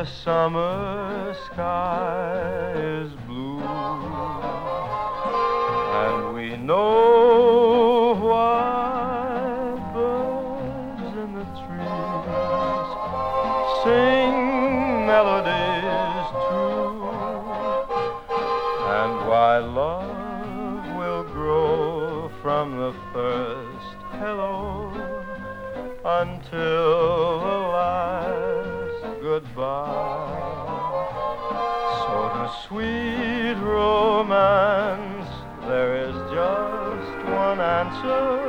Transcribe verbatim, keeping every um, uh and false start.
the summer sky is blue, and we know why birds in the trees sing melodies true, and why love will grow from the first hello until the last goodbye. So to sweet romance there is just one answer: